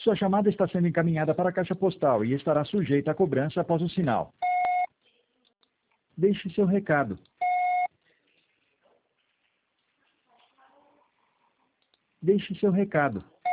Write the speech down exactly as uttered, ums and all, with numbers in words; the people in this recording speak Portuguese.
Sua chamada está sendo encaminhada para a caixa postal e estará sujeita a cobrança após o sinal. Deixe seu recado. Deixe seu recado.